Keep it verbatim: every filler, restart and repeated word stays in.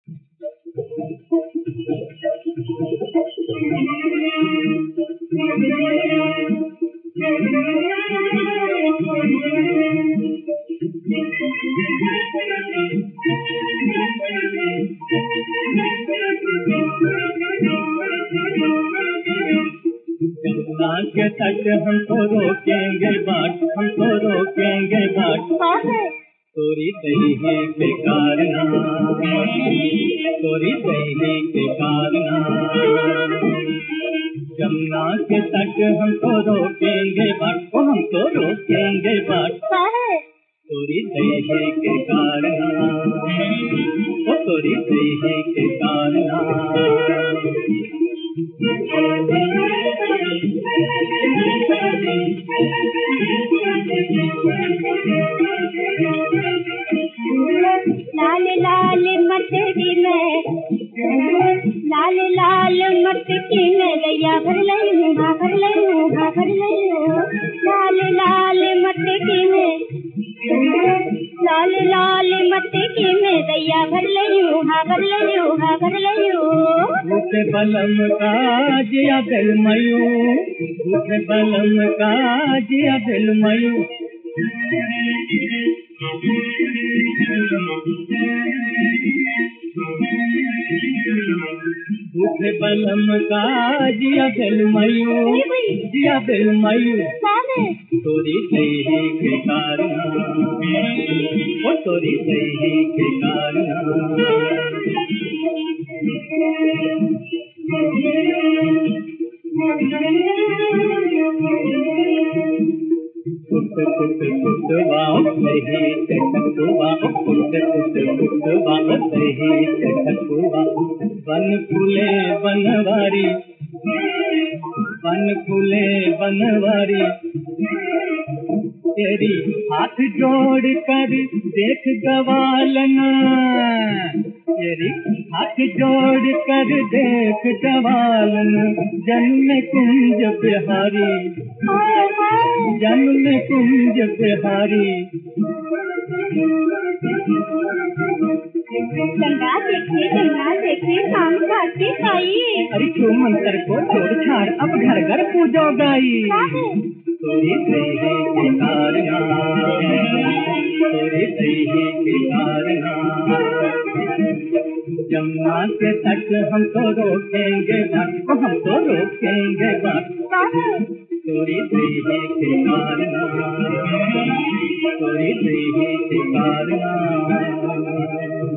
गंगा के तट हमको रोकेंगे बाट, हमको रोकेंगे बाट। तोरी दही के कारना, तोरी दही के कारना। गंगा के तट हमको रोकेंगे बाट, ओ हमको रोकेंगे बाट। तोरी दही के कारना, ओ तोरी दही के कारना। लाल लाल मटकी में, लाल लाल मटकी में गैया भर लयूं, हाँ भर लयूं, हाँ भर लयूं। लाल लाल मटकी में, लाल लाल मटकी में गैया भर लयूं, हाँ भर लयूं, हाँ भर लयूं। भूखे बलम का जिया दिल मयूं, भूखे बलम का जिया दिल मयूं। भूखे बलम का जिया दिल मयूं, जिया दिल मयूं। तोरी दही के कारना, ओ तोरी दही के कारना। कुट कुट कुटवाओ दही चटकुआ, कुट कुट कुटवाओ दही चटकुआ। बन फूले बनवारी, बन फूले बनवारी। तेरी हाथ जोड़ कर देख गवालना, तेरी हाथ जोड़ कर देख गवालना। जन्म कुंज बिहारी, जन्म कुंज बिहारी। गंगा देखे, गंगा देखे शाम काटी पाई। अरे क्यों मंत्र को छोड़ छाड़ अब घर घर पूजो गाई। तोरी दही के कारना, तोरी दही के कारना। जमुना के तट हमको रोकेंगे बाट, हमको रोकेंगे बाट। तोरी दही के कारना, तोरी दही के कारना।